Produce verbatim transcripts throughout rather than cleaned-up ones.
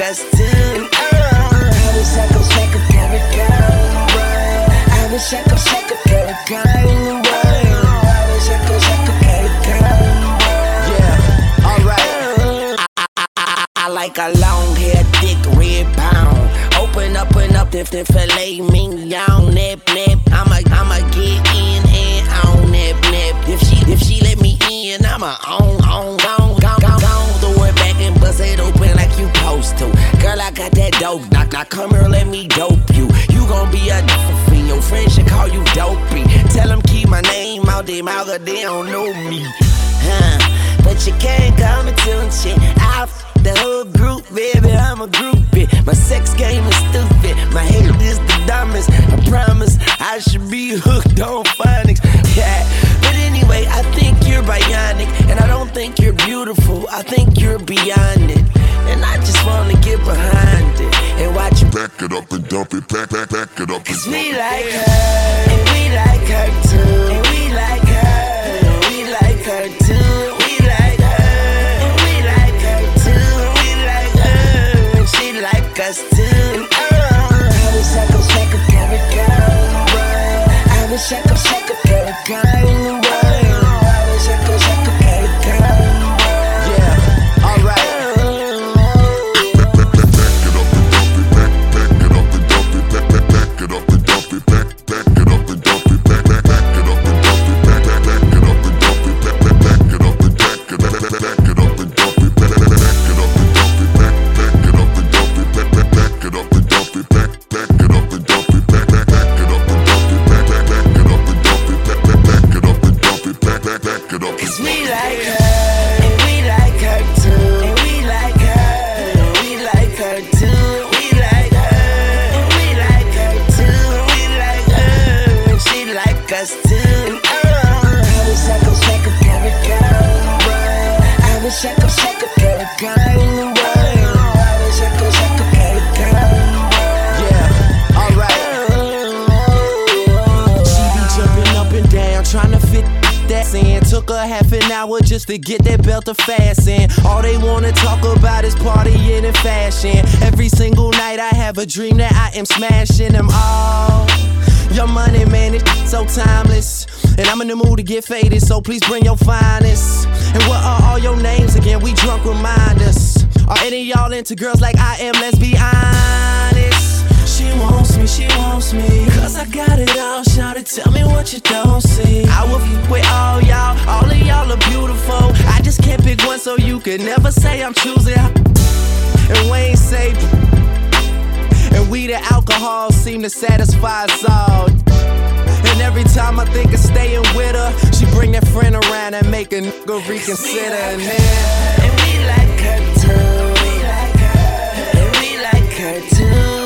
us too. I wish I could shake up every girl in the world. I wish I could shake up every girl in the world. I wish I could shake up every girl in the world. Yeah, alright. I, I, I, I like a long hair, thick red pound. Open up and up if the filet mignon, nip nip. I'ma I'ma get in and on nip nip. If she if she let me in, I'ma on on on on on on. Throw it back and bust it open like you supposed to. Girl, I got that dope. Knock knock, come here, let me dope you. You gon' be a for your friends should call you dopey. Tell them keep my name out their mouth, cause they don't know me. Huh? But you can't come into shit. I f the whole group, baby. I'm a groupie. My sex game is stupid. My head is the dumbest. I promise I should be hooked on phonics. Yeah. But anyway, I think you're bionic, and I don't think you're beautiful. I think you're beyond it, and I just wanna get behind it and watch you back it up and dump it, back back back it up. Cause we like her, and we like her too, and we like her, and we like her too, we like her, and we like her too, we like her, and she like us too. I wish I could shake up every girl in the world. I wish I could shake up every girl in the world. I wish I could shake up every girl in the world. Yeah, alright. Cause we like her, and we like her too, and we like her, and we like her too, we like her, and we like her too, we like her, and she like us too. I wish I could shake up every girl in the world. I wish I could shake up every girl in the world. I wish I could shake up every girl in the world. Yeah, alright. She be jumping up and down, trying to fit that in. Took her half an hour just to get that belt to fasten. All they wanna talk about is partying and fashion. Every single night I have a dream that I am smashing them all. Your money, man, it's so timeless. And I'm in the mood to get faded, so please bring your finest. And what are all your names again? We drunk, remind us. Are any of y'all into girls like I am? Let's be honest. She wants me, she wants me, cause I got it all, shout it, tell me what you don't see. I will f with all y'all, all of y'all are beautiful. I just can't pick one, so you could never say I'm choosing. And Wayne say, and we the alcohol seem to satisfy us all. And every time I think of staying with her, she bring that friend around and make a nigga reconsider. And then, and we like her too, we like her, and we like her too.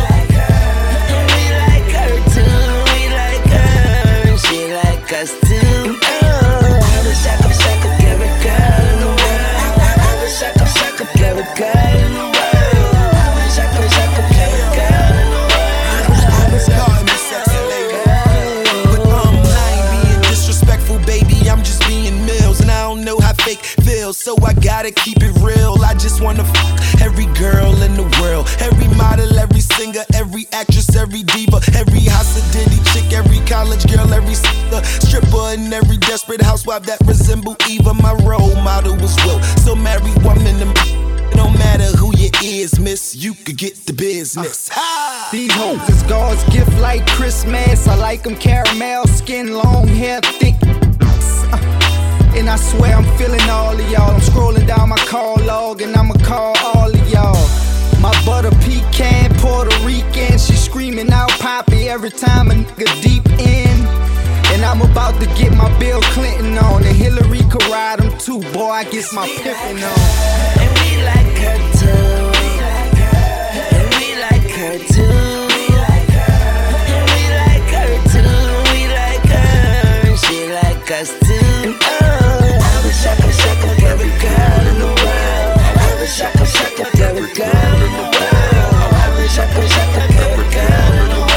Us too. I wish I could shake up every girl in the world. I wish I could shake up every girl in the world. I wish I could shake up every girl in the world. I was calling me sexy lady, but um, I ain't being disrespectful, baby. I'm just being Mills, and I don't know how fake feels, so I gotta keep it real. I just wanna fuck every girl in the world, every model, every singer, every actress, every diva, every Hasidity chick, every college girl, every sister, stripper, and every desperate housewife that resemble Eva. My role model was Will, so marry woman. It don't matter who you is, miss, you could get the business. Uh, These hoes is God's gift like Christmas. I like them caramel skin, long hair, thick. Uh, and I swear I'm feeling all of y'all. I'm scrolling down my call log and I'ma call all of y'all. My butter pecan, Puerto Rican, she screaming out Poppy every time a nigga deep in. And I'm about to get my Bill Clinton on, and Hillary could ride him too. Boy, I get my pimpin' on. And we like her too, we like her, and we like her too, we like her, and we like her too, we like her, and she like us too. I wish I could shake up every girl in the world. I wish I could shake up every girl in the world. I wish I could shake up every girl in the world.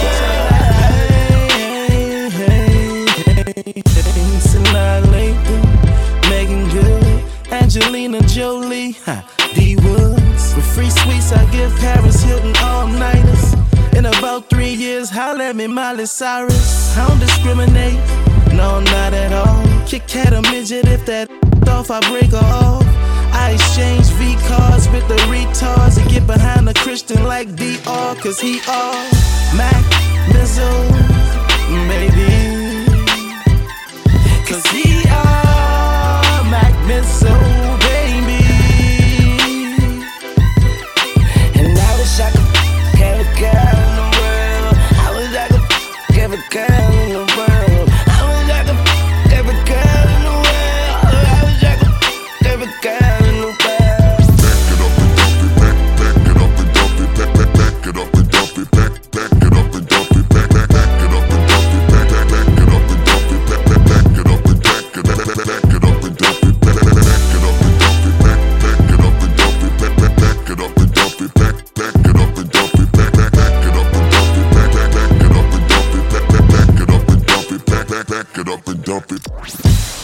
Megan Good, Angelina Jolie, huh? D free sweets, I give Paris Hilton all-nighters. In about three years, holla at me, Miley Cyrus. I don't discriminate, no, not at all. Kick cat a midget, if that off, I break her off. I exchange V-cards with the retards and get behind the Christian like D R, cause he all Mac Mizzle, maybe. Cause he all Mac Mizzle, baby. And I wish I could have a girl in the world. I wish I could have a girl in the world. I wish I could have a girl in the world. I wish I could have a girl in the world. Back it up and dump it, back, back it up and dump it, back, back, back it up and dump it, back, back, back it up and dump it, back, back, back it up and back it, back, back it up and dump it, back, back, back it up and dump it, back, back it up and dump it, back, back, back it up and dump it, back, back it up and dump it, back, back, back it up and dump it, back, back, back it up and dump it, back, back, back it up and dump it, back, back, back it up and dump it.